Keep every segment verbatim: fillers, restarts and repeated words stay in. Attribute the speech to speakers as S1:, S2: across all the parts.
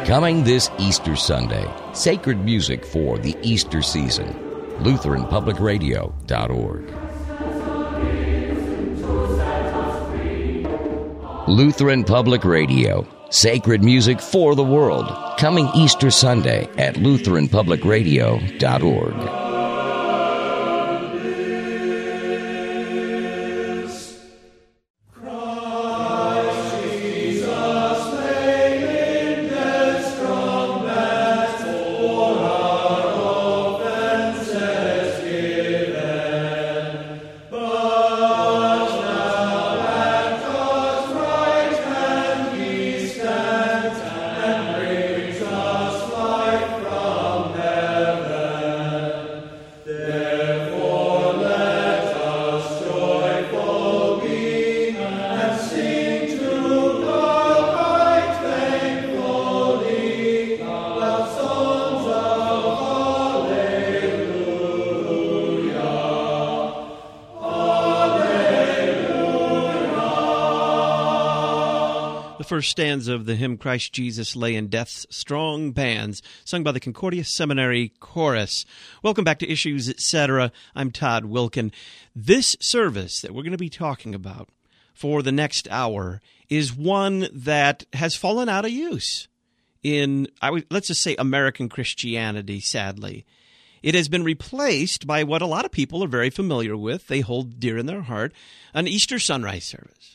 S1: Coming this Easter Sunday, sacred music for the Easter season. Lutheran Public Radio dot org. Lutheran Public Radio, sacred music for the world. Coming Easter Sunday at Lutheran Public Radio dot org.
S2: First stanza of the hymn Christ Jesus Lay in Death's Strong Bands, sung by the Concordia Seminary Chorus. Welcome back to Issues, et cetera. I'm Todd Wilkin. This service that we're going to be talking about for the next hour is one that has fallen out of use in, I would, let's just say, American Christianity, sadly. It has been replaced by what a lot of people are very familiar with, they hold dear in their heart, an Easter sunrise service.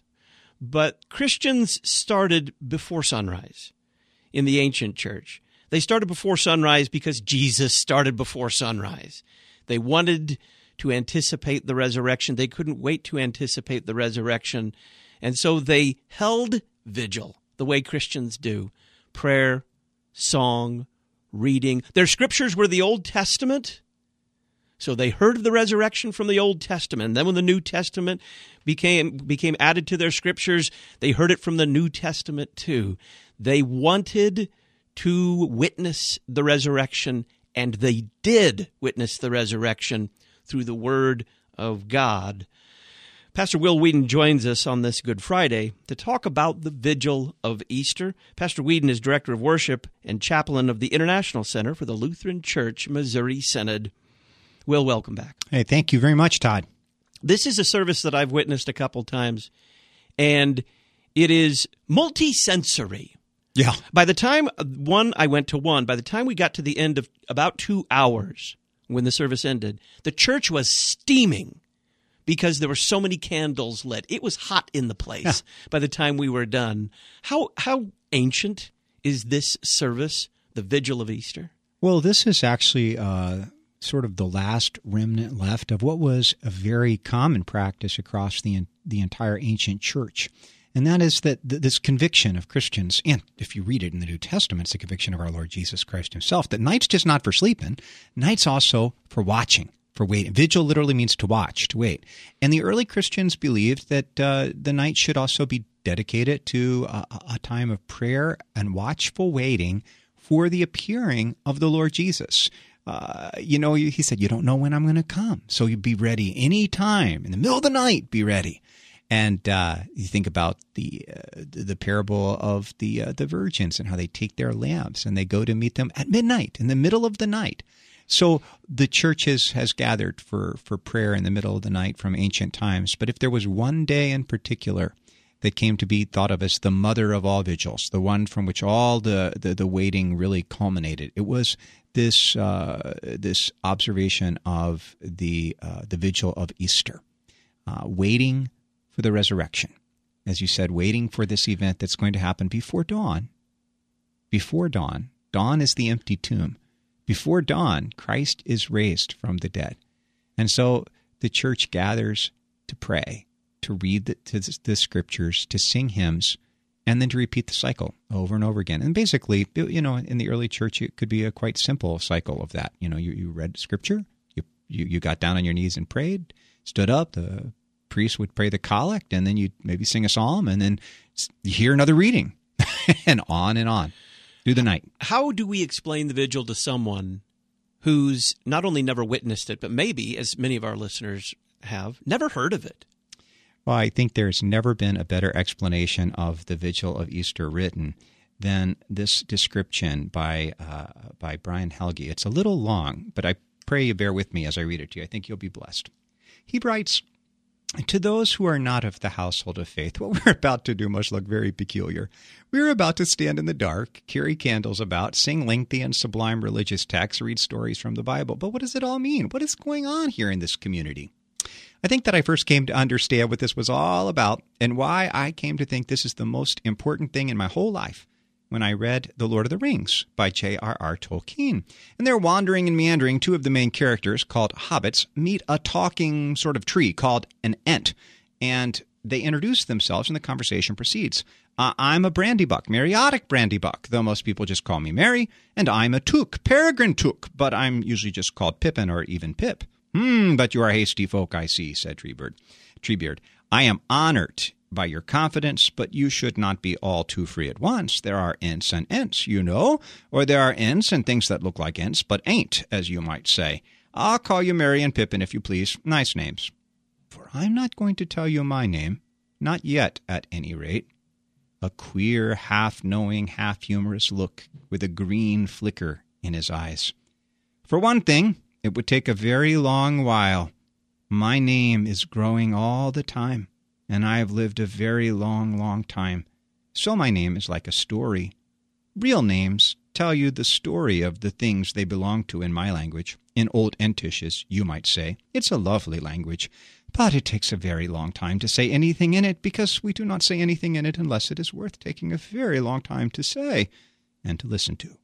S2: But Christians started before sunrise in the ancient church. They started before sunrise because Jesus started before sunrise. They wanted to anticipate the resurrection. They couldn't wait to anticipate the resurrection. And so they held vigil the way Christians do. Prayer, song, reading. Their scriptures were the Old Testament. So they heard of the resurrection from the Old Testament. And then when the New Testament became became added to their scriptures, they heard it from the New Testament too. They wanted to witness the resurrection, and they did witness the resurrection through the Word of God. Pastor Will Whedon joins us on this Good Friday to talk about the Vigil of Easter. Pastor Whedon is Director of Worship and Chaplain of the International Center for the Lutheran Church Missouri Synod. Will, welcome back.
S3: Hey, thank you very much, Todd.
S2: This is a service that I've witnessed a couple times, and it is multi-sensory.
S3: Yeah.
S2: By the time, one, I went to one, by the time we got to the end of about two hours when the service ended, the church was steaming because there were so many candles lit. It was hot in the place yeah. by the time we were done. How how ancient is this service, the Vigil of Easter?
S3: Well, this is actually uh, sort of the last remnant left of what was a very common practice across the the entire ancient church. And that is that th- this conviction of Christians, and if you read it in the New Testament, it's the conviction of our Lord Jesus Christ himself, that night's just not for sleeping, night's also for watching, for waiting. Vigil literally means to watch, to wait. And the early Christians believed that uh, the night should also be dedicated to a, a time of prayer and watchful waiting for the appearing of the Lord Jesus. Uh, you know, he said, you don't know when I'm going to come, so you be ready any time. In the middle of the night, be ready. And uh, you think about the uh, the parable of the uh, the virgins and how they take their lamps and they go to meet them at midnight, in the middle of the night. So the church has, has gathered for, for prayer in the middle of the night from ancient times. But if there was one day in particular that came to be thought of as the mother of all vigils, the one from which all the, the, the waiting really culminated, it was this uh, this observation of the uh, the vigil of Easter, uh, waiting for the resurrection. As you said, waiting for this event that's going to happen before dawn. Before dawn. Dawn is the empty tomb. Before dawn, Christ is raised from the dead. And so the church gathers to pray, to read the, to the scriptures, to sing hymns, and then to repeat the cycle over and over again. And basically, you know, in the early church, it could be a quite simple cycle of that. You know, you, you read scripture, you, you you got down on your knees and prayed, stood up, the priest would pray the collect, and then you'd maybe sing a psalm, and then you hear another reading, and on and on through the night.
S2: How do we explain the vigil to someone who's not only never witnessed it, but maybe, as many of our listeners have, never heard of it?
S3: Well, I think there's never been a better explanation of the Vigil of Easter written than this description by uh, by Brian Helge. It's a little long, but I pray you bear with me as I read it to you. I think you'll be blessed. He writes, "To those who are not of the household of faith, what we're about to do must look very peculiar. We're about to stand in the dark, carry candles about, sing lengthy and sublime religious texts, read stories from the Bible. But what does it all mean? What is going on here in this community?" I think that I first came to understand what this was all about and why I came to think this is the most important thing in my whole life when I read The Lord of the Rings by J R R Tolkien. And they're wandering and meandering. Two of the main characters, called hobbits, meet a talking sort of tree called an Ent, and they introduce themselves and the conversation proceeds. Uh, I'm a Brandybuck, Meriotic Brandybuck, though most people just call me Merry, and I'm a Took, Peregrine Took, but I'm usually just called Pippin or even Pip. Hmm, but you are hasty folk, I see, said Treebeard. Treebeard, I am honored by your confidence, but you should not be all too free at once. There are Ents and Ents, you know, or there are Ents and things that look like Ents, but ain't, as you might say. I'll call you Merry and Pippin, if you please. Nice names. For I'm not going to tell you my name, not yet, at any rate. A queer, half-knowing, half-humorous look with a green flicker in his eyes. For one thing, it would take a very long while. My name is growing all the time, and I have lived a very long, long time. So my name is like a story. Real names tell you the story of the things they belong to in my language. In Old Entish, as you might say. It's a lovely language, but it takes a very long time to say anything in it, because we do not say anything in it unless it is worth taking a very long time to say and to listen to.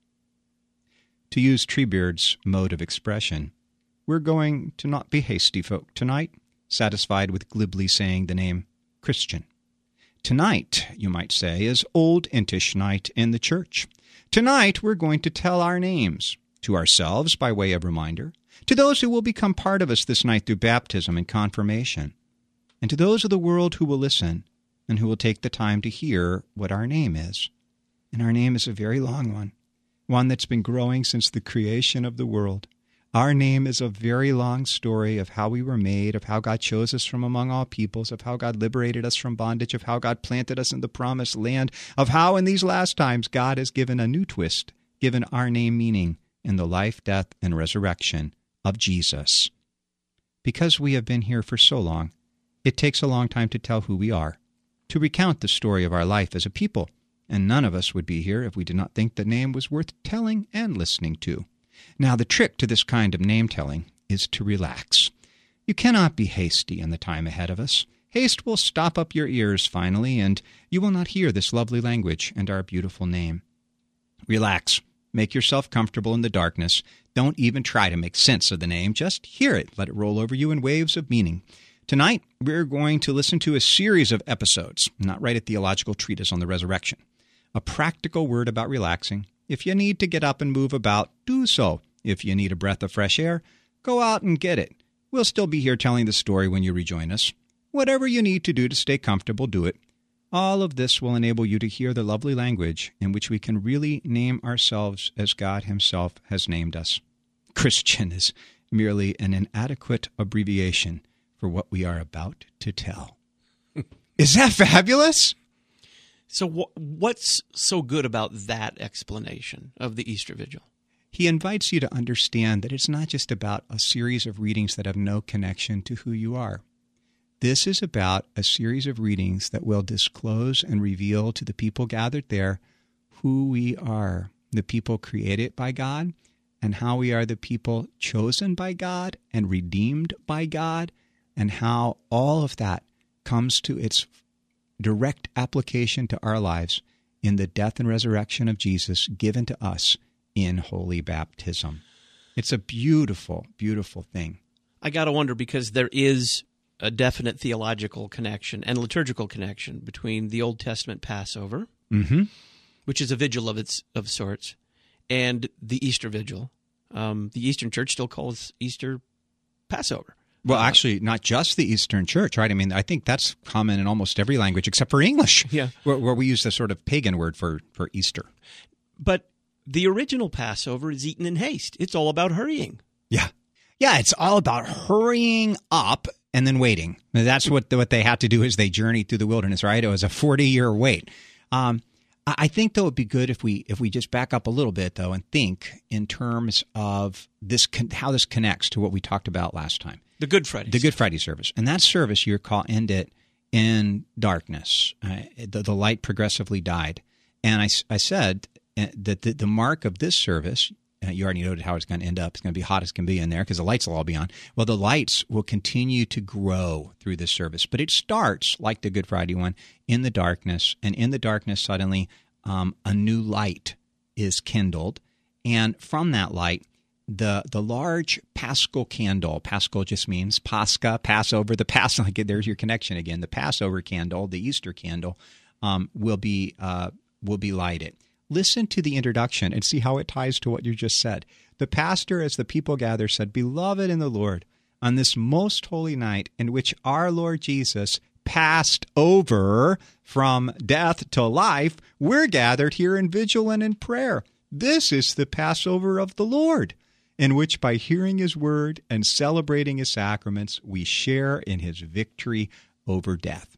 S3: To use Treebeard's mode of expression, we're going to not be hasty folk tonight, satisfied with glibly saying the name Christian. Tonight, you might say, is Old Entish night in the church. Tonight, we're going to tell our names, to ourselves by way of reminder, to those who will become part of us this night through baptism and confirmation, and to those of the world who will listen and who will take the time to hear what our name is. And our name is a very long one, one that's been growing since the creation of the world. Our name is a very long story of how we were made, of how God chose us from among all peoples, of how God liberated us from bondage, of how God planted us in the promised land, of how in these last times God has given a new twist, given our name meaning in the life, death, and resurrection of Jesus. Because we have been here for so long, it takes a long time to tell who we are, to recount the story of our life as a people, and none of us would be here if we did not think the name was worth telling and listening to. Now, the trick to this kind of name-telling is to relax. You cannot be hasty in the time ahead of us. Haste will stop up your ears finally, and you will not hear this lovely language and our beautiful name. Relax. Make yourself comfortable in the darkness. Don't even try to make sense of the name. Just hear it. Let it roll over you in waves of meaning. Tonight, we're going to listen to a series of episodes, not write a theological treatise on the resurrection. A practical word about relaxing. If you need to get up and move about, do so. If you need a breath of fresh air, go out and get it. We'll still be here telling the story when you rejoin us. Whatever you need to do to stay comfortable, do it. All of this will enable you to hear the lovely language in which we can really name ourselves as God Himself has named us. Christian is merely an inadequate abbreviation for what we are about to tell. Is that fabulous?
S2: So wh- what's so good about that explanation of the Easter Vigil?
S3: He invites you to understand that it's not just about a series of readings that have no connection to who you are. This is about a series of readings that will disclose and reveal to the people gathered there who we are, the people created by God, and how we are the people chosen by God and redeemed by God, and how all of that comes to its direct application to our lives in the death and resurrection of Jesus given to us in holy baptism. It's a beautiful, beautiful thing.
S2: I got to wonder, because there is a definite theological connection and liturgical connection between the Old Testament Passover,
S3: mm-hmm.
S2: which is a vigil of its of sorts, and the Easter Vigil. Um, the Eastern Church still calls Easter Passover.
S3: Well,
S2: uh,
S3: actually, not just the Eastern Church, right? I mean, I think that's common in almost every language except for English,
S2: yeah,
S3: where, where we use the sort of pagan word for, for Easter.
S2: But the original Passover is eaten in haste. It's all about hurrying.
S3: Yeah. Yeah, it's all about hurrying up and then waiting. That's what what they had to do as they journeyed through the wilderness, right? It was a forty-year wait. Um, I think, though, it'd be good if we if we just back up a little bit, though, and think in terms of this how this connects to what we talked about last time.
S2: The Good Friday.
S3: The Good Friday service. And that service, you recall, ended in darkness. Uh, the, the light progressively died. And I, I said that the, the mark of this service, uh, you already noted how it's going to end up. It's going to be hot as can be in there because the lights will all be on. Well, the lights will continue to grow through this service. But it starts, like the Good Friday one, in the darkness. And in the darkness, suddenly, um, a new light is kindled. And from that light, the the large Paschal candle, Paschal just means Pascha, Passover, the Pass, like there's your connection again, the Passover candle, the Easter candle, um, will be uh, will be lighted. Listen to the introduction and see how it ties to what you just said. The pastor, as the people gather, said, "Beloved in the Lord, on this most holy night in which our Lord Jesus passed over from death to life, we're gathered here in vigil and in prayer. This is the Passover of the Lord, in which by hearing his word and celebrating his sacraments, we share in his victory over death."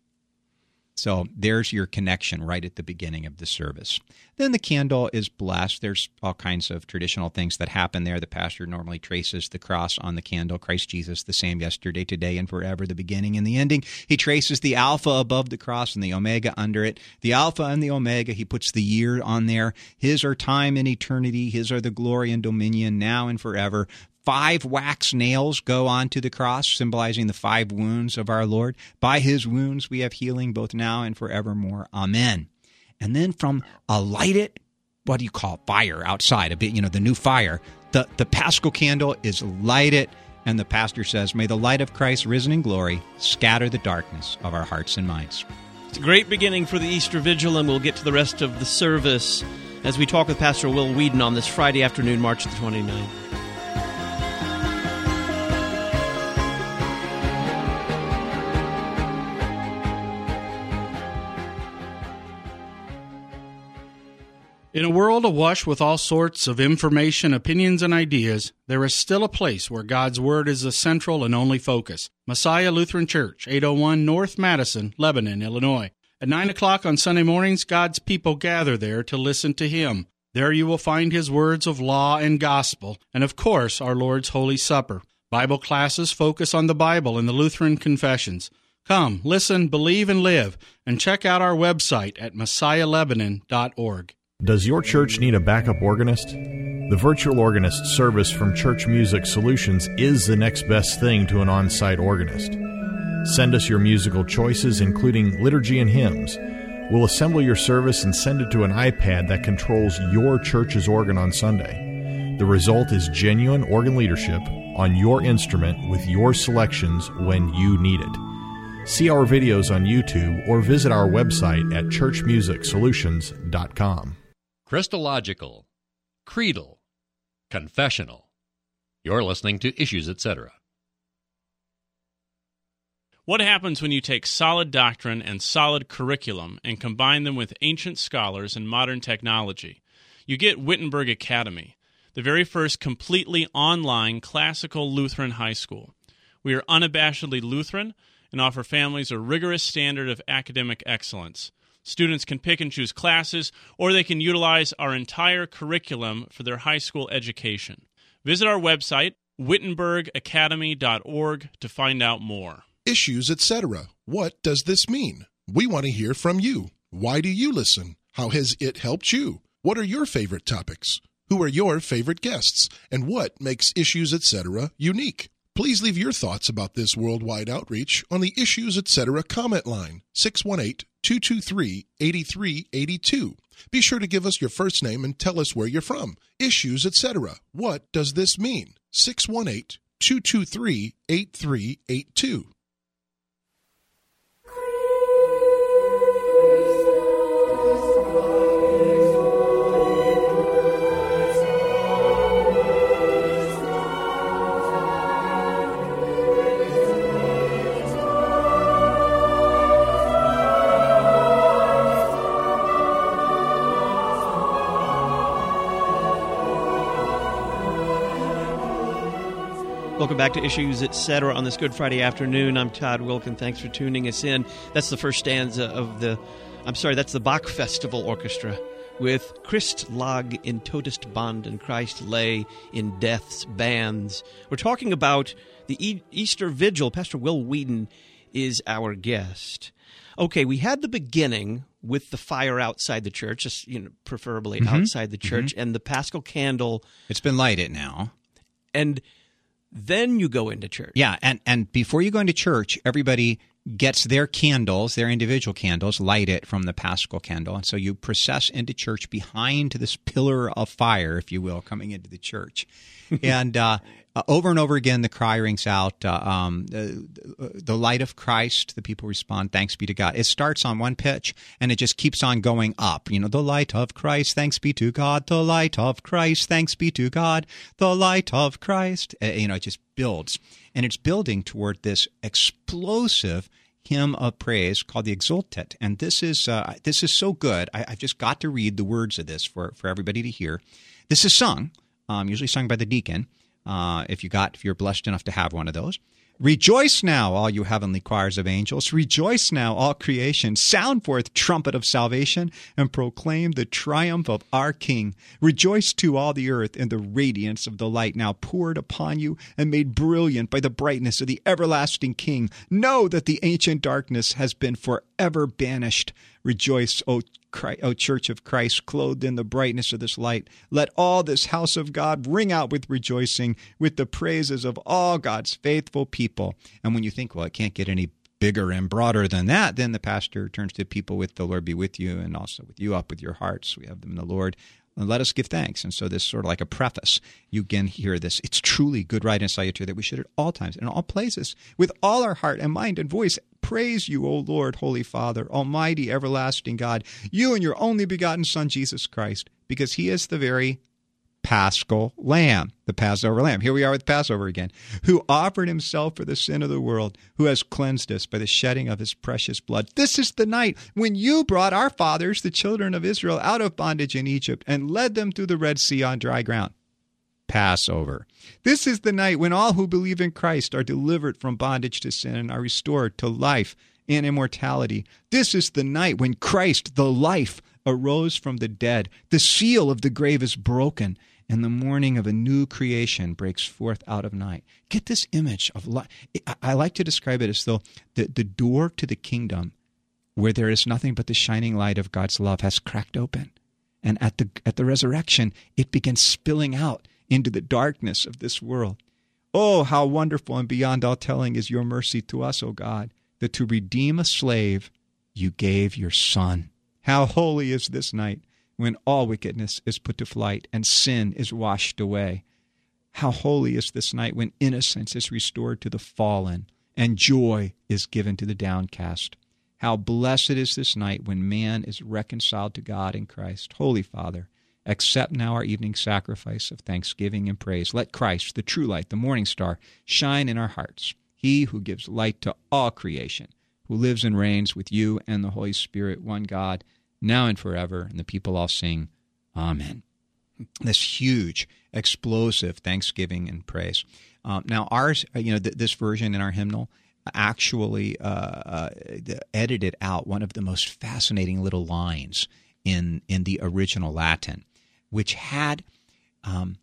S3: So there's your connection right at the beginning of the service. Then the candle is blessed. There's all kinds of traditional things that happen there. The pastor normally traces the cross on the candle, Christ Jesus, the same yesterday, today, and forever, the beginning and the ending. He traces the Alpha above the cross and the Omega under it. The Alpha and the Omega, he puts the year on there. His are time and eternity. His are the glory and dominion now and forever. Five wax nails go onto the cross, symbolizing the five wounds of our Lord. By his wounds we have healing both now and forevermore. Amen. And then from a lighted, what do you call it, fire outside, a bit, you know, the new fire, the, the Paschal candle is lighted, and the pastor says, "May the light of Christ risen in glory scatter the darkness of our hearts and minds."
S2: It's a great beginning for the Easter Vigil, and we'll get to the rest of the service as we talk with Pastor Will Whedon on this Friday afternoon, March the twenty-ninth.
S4: In a world awash with all sorts of information, opinions, and ideas, there is still a place where God's Word is the central and only focus. Messiah Lutheran Church, eight oh one North Madison, Lebanon, Illinois. At nine o'clock on Sunday mornings, God's people gather there to listen to Him. There you will find His words of law and gospel, and of course, our Lord's Holy Supper. Bible classes focus on the Bible and the Lutheran confessions. Come, listen, believe, and live, and check out our website at messiah lebanon dot org.
S5: Does your church need a backup organist? The virtual organist service from Church Music Solutions is the next best thing to an on-site organist. Send us your musical choices, including liturgy and hymns. We'll assemble your service and send it to an iPad that controls your church's organ on Sunday. The result is genuine organ leadership on your instrument with your selections when you need it. See our videos on YouTube or visit our website at church music solutions dot com.
S6: Christological, creedal, confessional. You're listening to Issues, et cetera.
S7: What happens when you take solid doctrine and solid curriculum and combine them with ancient scholars and modern technology? You get Wittenberg Academy, the very first completely online classical Lutheran high school. We are unabashedly Lutheran and offer families a rigorous standard of academic excellence. Students can pick and choose classes, or they can utilize our entire curriculum for their high school education. Visit our website, wittenberg academy dot org, to find out more.
S8: Issues, et cetera. What does this mean? We want to hear from you. Why do you listen? How has it helped you? What are your favorite topics? Who are your favorite guests? And what makes Issues, et cetera unique? Please leave your thoughts about this worldwide outreach on the Issues, et cetera comment line, six one eight, two two three, eight three eight two. Be sure to give us your first name and tell us where you're from. Issues, et cetera. What does this mean? six one eight, two two three, eight three eight two.
S2: Welcome back to Issues, et cetera. On this Good Friday afternoon, I'm Todd Wilkin. Thanks for tuning us in. That's the first stanza of the I'm sorry, that's the Bach Festival Orchestra with Christ lag in todest band and Christ lay in death's bands. We're talking about the e- Easter Vigil. Pastor Will Wheaton is our guest. Okay, we had the beginning with the fire outside the church, just, you know, preferably mm-hmm. outside the church, mm-hmm. and the Paschal candle.
S3: It's been lighted now.
S2: And then you go into church.
S3: Yeah, and, and before you go into church, everybody gets their candles, their individual candles, light it from the Paschal candle. And so you process into church behind this pillar of fire, if you will, coming into the church. And uh, over and over again, the cry rings out, uh, um, the, the light of Christ. The people respond, thanks be to God. It starts on one pitch, and it just keeps on going up. You know, the light of Christ, thanks be to God. The light of Christ, thanks be to God. The light of Christ. Uh, you know, it just builds. And it's building toward this explosive hymn of praise called the Exultet. And this is uh, this is so good. I, I've just got to read the words of this for, for everybody to hear. This is sung, um, usually sung by the deacon, uh, if you got if you're blessed enough to have one of those. Rejoice now, all you heavenly choirs of angels. Rejoice now, all creation. Sound forth trumpet of salvation and proclaim the triumph of our King. Rejoice to all the earth in the radiance of the light now poured upon you and made brilliant by the brightness of the everlasting King. Know that the ancient darkness has been forever banished. Rejoice, O Christ, O Church of Christ, clothed in the brightness of this light. Let all this house of God ring out with rejoicing, with the praises of all God's faithful people. And when you think, well, it can't get any bigger and broader than that, then the pastor turns to people with the Lord be with you, and also with you up with your hearts. We have them in the Lord. And let us give thanks. And so this is sort of like a preface. You again hear this. It's truly good right and salutary that we should at all times, in all places, with all our heart and mind and voice, praise you, O Lord, Holy Father, Almighty, everlasting God, you and your only begotten Son, Jesus Christ, because he is the very Paschal Lamb, the Passover Lamb. Here we are with Passover again, who offered himself for the sin of the world, who has cleansed us by the shedding of his precious blood. This is the night when you brought our fathers, the children of Israel, out of bondage in Egypt and led them through the Red Sea on dry ground. Passover. This is the night when all who believe in Christ are delivered from bondage to sin and are restored to life and immortality. This is the night when Christ, the life, arose from the dead. The seal of the grave is broken, and the morning of a new creation breaks forth out of night. Get this image of life. I like to describe it as though the, the door to the kingdom, where there is nothing but the shining light of God's love, has cracked open. And at the at the resurrection, it begins spilling out into the darkness of this world. Oh, how wonderful and beyond all telling is your mercy to us, O God, that to redeem a slave, you gave your Son. How holy is this night, when all wickedness is put to flight and sin is washed away. How holy is this night when innocence is restored to the fallen and joy is given to the downcast. How blessed is this night when man is reconciled to God in Christ. Holy Father, accept now our evening sacrifice of thanksgiving and praise. Let Christ, the true light, the morning star, shine in our hearts. He who gives light to all creation, who lives and reigns with you and the Holy Spirit, one God, now and forever. And the people all sing, Amen. This huge, explosive thanksgiving and praise. Um, now, ours, you know, th- this version in our hymnal actually uh, uh, edited out one of the most fascinating little lines in in the original Latin, which had, um,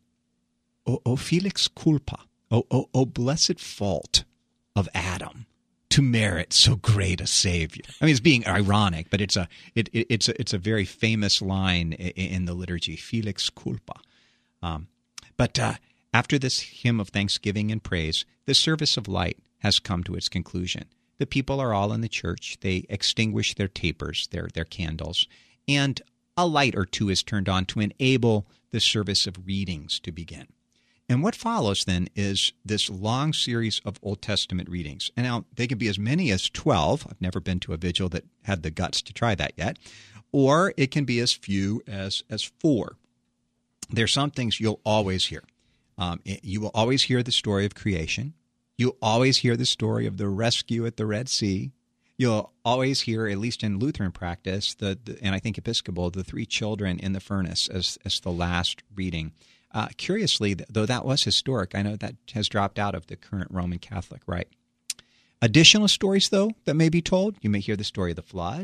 S3: O, o felix culpa, O, o, o blessed fault of Adam, to merit so great a Savior. I mean, it's being ironic, but it's a it, it it's a it's a very famous line in, in the liturgy, Felix culpa. Um, but uh, after this hymn of thanksgiving and praise, the service of light has come to its conclusion. The people are all in the church. They extinguish their tapers, their their candles, and a light or two is turned on to enable the service of readings to begin. And what follows then is this long series of Old Testament readings. And now they can be as many as twelve. I've never been to a vigil that had the guts to try that yet. Or it can be as few as, as four. There's some things you'll always hear. Um, you will always hear the story of creation. You'll always hear the story of the rescue at the Red Sea. You'll always hear, at least in Lutheran practice, the, the and I think Episcopal, the three children in the furnace as, as the last reading. Uh, curiously, though that was historic, I know that has dropped out of the current Roman Catholic rite. Additional stories, though, that may be told. You may hear the story of the flood.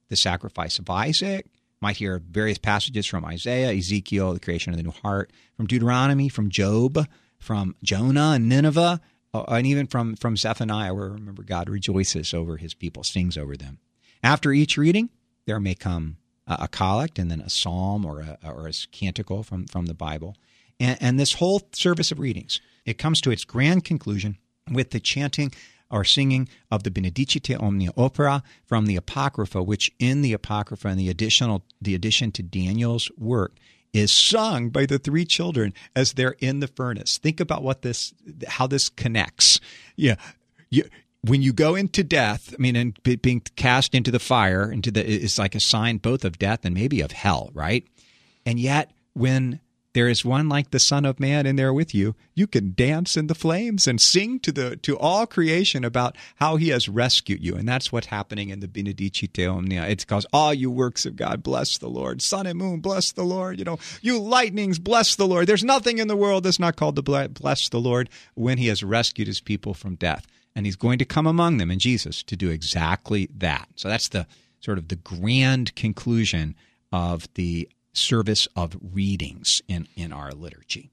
S3: the sacrifice of Isaac. Might hear various passages from Isaiah, Ezekiel, the creation of the new heart, from Deuteronomy, from Job, from Jonah and Nineveh, and even from, from Zephaniah, where remember God rejoices over his people, sings over them. After each reading, there may come a, a collect and then a psalm or a, or a canticle from, from the Bible. And, and this whole service of readings, it comes to its grand conclusion with the chanting or singing of the Benedicite Omnia Opera from the Apocrypha, which in the Apocrypha and the additional the addition to Daniel's work is sung by the three children as they're in the furnace. Think about what this, how this connects. Yeah, you, when you go into death, I mean, and being cast into the fire, into the, it's like a sign both of death and maybe of hell, right? And yet, when there is one like the Son of Man in there with you, you can dance in the flames and sing to the to all creation about how he has rescued you. And that's what's happening in the Benedicite Omnia. It calls all you works of God, bless the Lord. Sun and moon, bless the Lord. You know, you lightnings, bless the Lord. There's nothing in the world that's not called to bless the Lord when he has rescued his people from death. And he's going to come among them in Jesus to do exactly that. So that's the sort of the grand conclusion of the service of readings in, in our liturgy.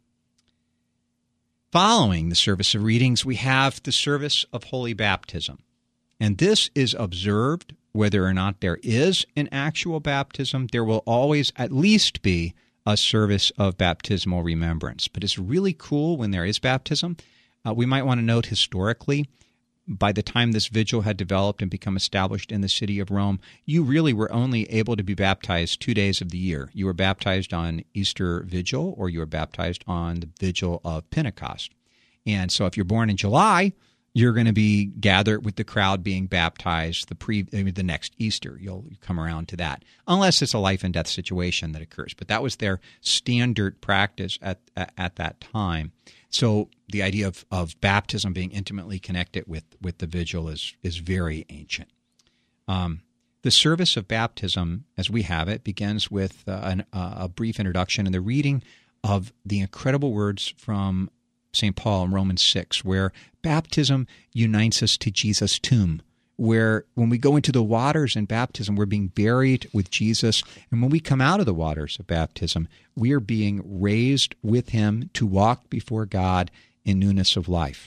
S3: Following the service of readings, we have the service of holy baptism. And this is observed whether or not there is an actual baptism. There will always at least be a service of baptismal remembrance. But it's really cool when there is baptism. Uh, we might want to note historically, by the time this vigil had developed and become established in the city of Rome, you really were only able to be baptized two days of the year. You were baptized on Easter Vigil, or you were baptized on the Vigil of Pentecost. And so if you're born in July, you're going to be gathered with the crowd being baptized the pre I mean, the next Easter. You'll come around to that, unless it's a life and death situation that occurs. But that was their standard practice at at, at that time. So the idea of, of baptism being intimately connected with, with the vigil is is very ancient. Um, the service of baptism, as we have it, begins with uh, an, uh, a brief introduction and the reading of the incredible words from Saint Paul in Romans six, where baptism unites us to Jesus' tomb, where when we go into the waters in baptism, we're being buried with Jesus. And when we come out of the waters of baptism, we are being raised with him to walk before God in newness of life.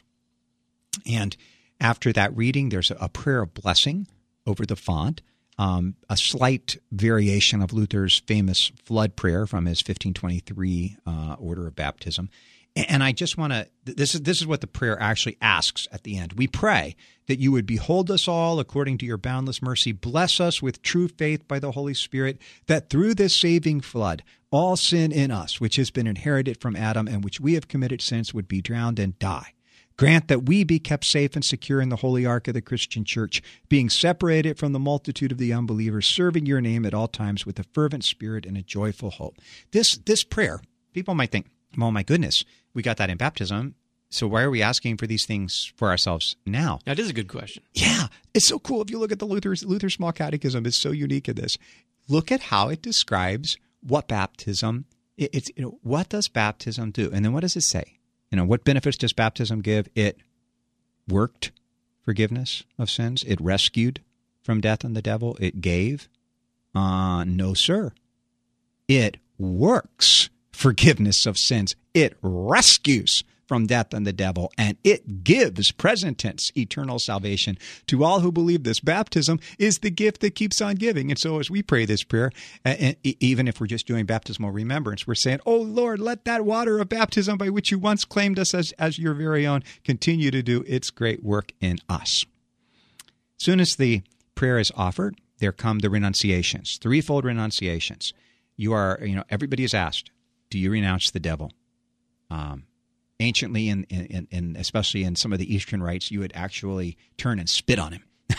S3: And after that reading, there's a prayer of blessing over the font, um, a slight variation of Luther's famous flood prayer from his fifteen twenty-three uh, order of baptism. And I just want to, this is this is what the prayer actually asks at the end. We pray that you would behold us all according to your boundless mercy, bless us with true faith by the Holy Spirit, that through this saving flood, all sin in us, which has been inherited from Adam and which we have committed since, would be drowned and die. Grant that we be kept safe and secure in the holy ark of the Christian church, being separated from the multitude of the unbelievers, serving your name at all times with a fervent spirit and a joyful hope. This, this prayer, people might think, oh my goodness, we got that in baptism, so why are we asking for these things for ourselves now?
S2: That is a good question.
S3: Yeah, it's so cool. If you look at the Luther's, Luther Small Catechism, it's so unique in this. Look at how it describes what baptism, it, it's, you know, what does baptism do? And then what does it say? You know, what benefits does baptism give? It worked forgiveness of sins. It rescued from death and the devil. It gave. Uh, no, sir. It works forgiveness of sins. It rescues from death and the devil, and it gives, present tense, eternal salvation to all who believe this. Baptism is the gift that keeps on giving. And so as we pray this prayer, and even if we're just doing baptismal remembrance, we're saying, oh Lord, let that water of baptism by which you once claimed us as, as your very own continue to do its great work in us. As soon as the prayer is offered, there come the renunciations, threefold renunciations. You are, you know, everybody is asked, do you renounce the devil? Um, anciently, and in, in, in, especially in some of the Eastern rites, you would actually turn and spit on him.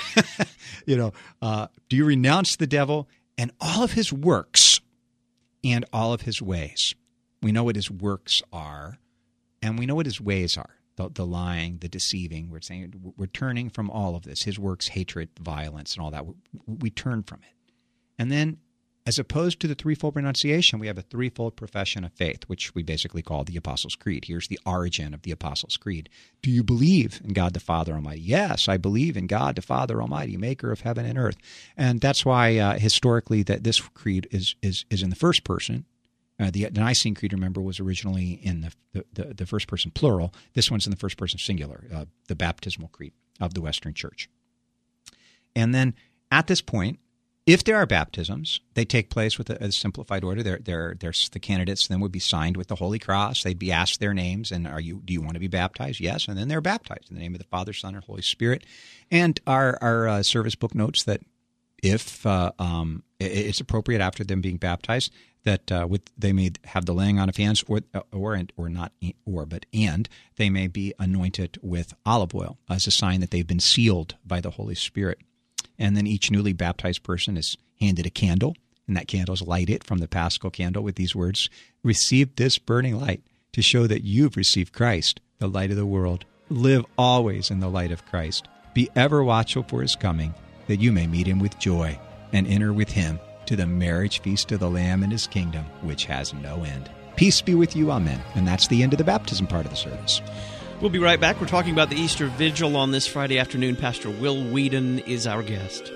S3: you know, uh, do you renounce the devil and all of his works and all of his ways? We know what his works are, and we know what his ways are. The, the lying, the deceiving. We're saying we're turning from all of this. His works, hatred, violence, and all that. We, we turn from it. And then as opposed to the threefold renunciation, we have a threefold profession of faith, which we basically call the Apostles' Creed. Here's the origin of the Apostles' Creed. Do you believe in God the Father Almighty? Yes, I believe in God the Father Almighty, maker of heaven and earth. And that's why uh, historically that this creed is is is in the first person. Uh, the, the Nicene Creed, remember, was originally in the, the, the, the first person plural. This one's in the first person singular, uh, the baptismal creed of the Western Church. And then at this point, if there are baptisms, they take place with a, a simplified order. They're, they're, they're, the candidates then would be signed with the Holy Cross. They'd be asked their names, and are you? Do you want to be baptized? Yes, and then they're baptized in the name of the Father, Son, and Holy Spirit. And our, our uh, service book notes that if uh, um, it's appropriate after them being baptized, that uh, with they may have the laying on of hands, or or or not or but and they may be anointed with olive oil as a sign that they've been sealed by the Holy Spirit. And then each newly baptized person is handed a candle, and that candle is lighted from the Paschal candle with these words: "Receive this burning light to show that you've received Christ, the light of the world. Live always in the light of Christ. Be ever watchful for his coming, that you may meet him with joy and enter with him to the marriage feast of the Lamb and his kingdom, which has no end. Peace be with you, amen." And that's the end of the baptism part of the service.
S2: We'll be right back. We're talking about the Easter Vigil on this Friday afternoon. Pastor Will Whedon is our guest.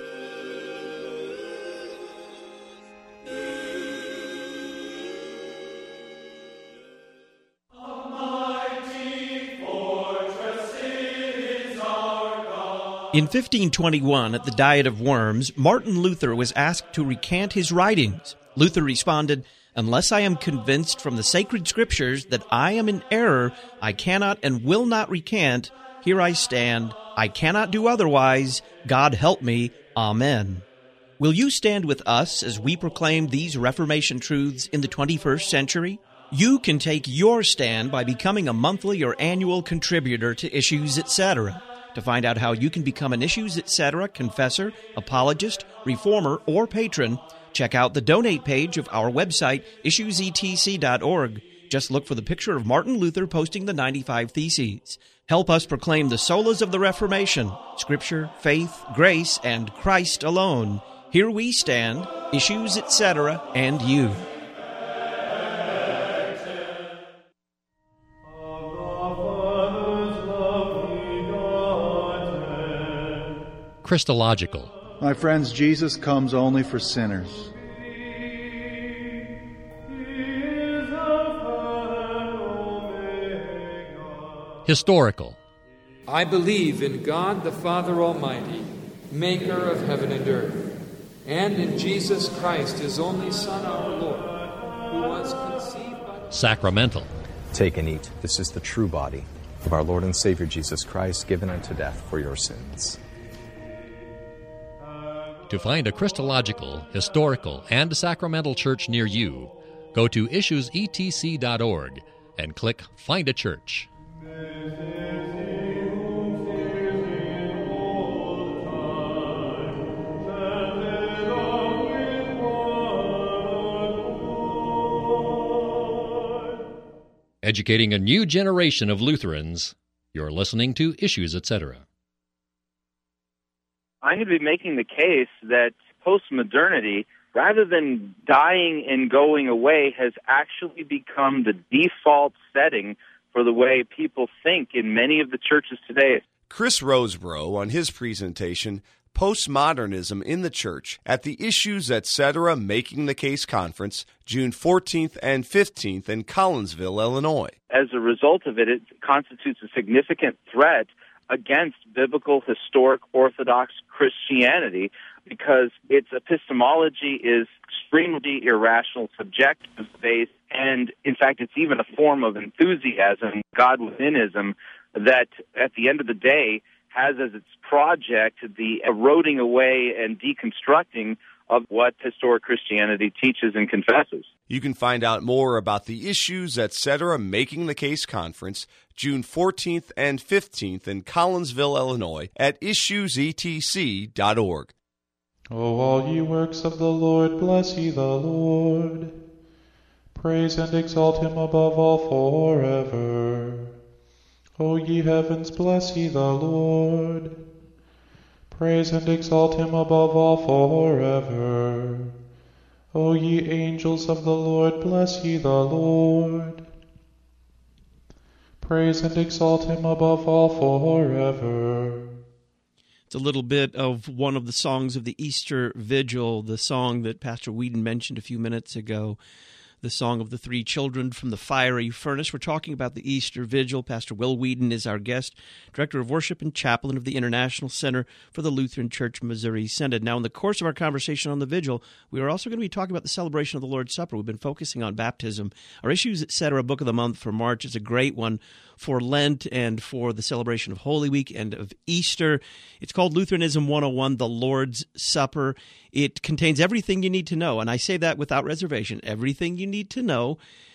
S2: In fifteen twenty-one, at the Diet of Worms, Martin Luther was asked to recant his writings. Luther responded, "Unless I am convinced from the sacred scriptures that I am in error, I cannot and will not recant. Here I stand. I cannot do otherwise. God help me. Amen." Will you stand with us as we proclaim these Reformation truths in the twenty-first century? You can take your stand by becoming a monthly or annual contributor to Issues, et cetera. To find out how you can become an Issues, et cetera confessor, apologist, reformer, or patron, check out the donate page of our website, issues e t c dot org. Just look for the picture of Martin Luther posting the ninety-five Theses. Help us proclaim the solas of the Reformation, Scripture, faith, grace, and Christ alone. Here we stand, Issues, et cetera, and you.
S6: Christological.
S9: My friends, Jesus comes only for sinners.
S6: Historical.
S10: I believe in God the Father Almighty, maker of heaven and earth, and in Jesus Christ, his only Son, our Lord, who was conceived by...
S6: Sacramental.
S11: Take and eat. This is the true body of our Lord and Savior Jesus Christ, given unto death for your sins.
S6: To find a Christological, historical, and sacramental church near you, go to issues e t c dot org and click Find a Church. Educating a new generation of Lutherans, you're listening to Issues, et cetera.
S12: I'm going to be making the case that postmodernity, rather than dying and going away, has actually become the default setting for the way people think in many of the churches today.
S13: Chris Rosebrough on his presentation, Postmodernism in the Church, at the Issues, et cetera. Making the Case Conference, June fourteenth and fifteenth in Collinsville, Illinois.
S12: As a result of it, it constitutes a significant threat against biblical, historic, Orthodox Christianity because its epistemology is extremely irrational, subjective based, and in fact it's even a form of enthusiasm, God-withinism, that at the end of the day has as its project the eroding away and deconstructing of what historic Christianity teaches and confesses.
S13: You can find out more about the Issues, et cetera. Making the Case Conference, June fourteenth and fifteenth in Collinsville, Illinois, at issues e t c dot org.
S14: O all ye works of the Lord, bless ye the Lord. Praise and exalt him above all forever. O ye heavens, bless ye the Lord. Praise and exalt him above all forever. O ye angels of the Lord, bless ye the Lord. Praise and exalt him above all forever.
S2: It's a little bit of one of the songs of the Easter Vigil, the song that Pastor Whedon mentioned a few minutes ago, the song of the three children from the fiery furnace. We're talking about the Easter Vigil. Pastor Will Whedon is our guest, Director of Worship and Chaplain of the International Center for the Lutheran Church Missouri Synod. Now, in the course of our conversation on the Vigil, we are also going to be talking about the celebration of the Lord's Supper. We've been focusing on baptism. Our Issues, et cetera, Book of the Month for March is a great one for Lent and for the celebration of Holy Week and of Easter. It's called Lutheranism one oh one, The Lord's Supper. It contains everything you need to know, and I say that without reservation, everything you need to know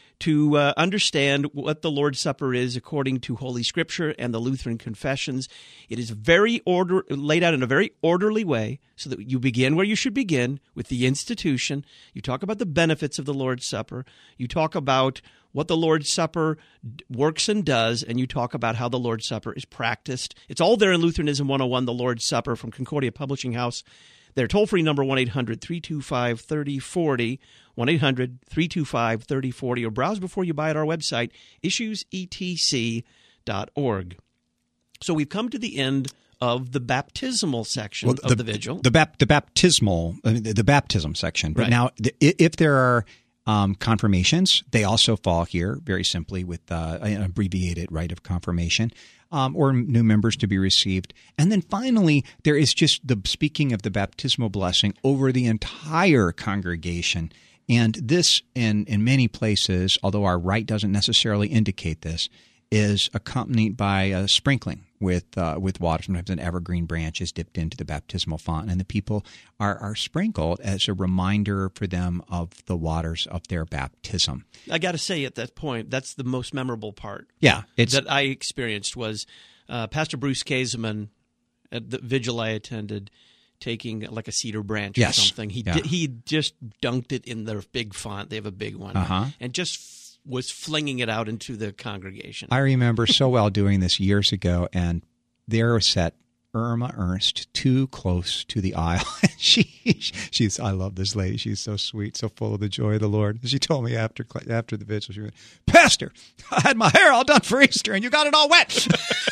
S2: to uh, understand what the Lord's Supper is according to Holy Scripture and the Lutheran confessions. It is very order laid out in a very orderly way so that you begin where you should begin, with the institution. You talk about the benefits of the Lord's Supper. You talk about what the Lord's Supper works and does, and you talk about how the Lord's Supper is practiced. It's all there in Lutheranism one oh one, The Lord's Supper, from Concordia Publishing House. Their toll-free number, one eight hundred three two five three oh four oh, one eight hundred three two five three oh four oh, or browse before you buy at our website, issues e t c dot org. So we've come to the end of the baptismal section well, the, of the Vigil.
S3: The, bap- the baptismal, uh, the, the baptism section. But right. now, the, if there are Um, confirmations, they also fall here very simply with uh, an abbreviated rite of confirmation, um, or new members to be received. And then finally, there is just the speaking of the baptismal blessing over the entire congregation. And this, in, in many places, although our rite doesn't necessarily indicate this, is accompanied by a sprinkling with uh, with water. Sometimes an evergreen branch is dipped into the baptismal font, and the people are, are sprinkled as a reminder for them of the waters of their baptism.
S2: I got to say, at that point, that's the most memorable part.
S3: Yeah, it's,
S2: that I experienced was uh, Pastor Bruce Kaseman at the vigil I attended, taking like a cedar branch
S3: yes.
S2: or something. He
S3: yeah.
S2: di- he just dunked it in their big font. They have a big one,
S3: uh-huh.
S2: and just was flinging it out into the congregation.
S3: I remember so well doing this years ago, and there sat Irma Ernst too close to the aisle. she, she's, I love this lady. She's so sweet, so full of the joy of the Lord. She told me after after the vigil, she went, "Pastor, I had my hair all done for Easter, and you got it all wet."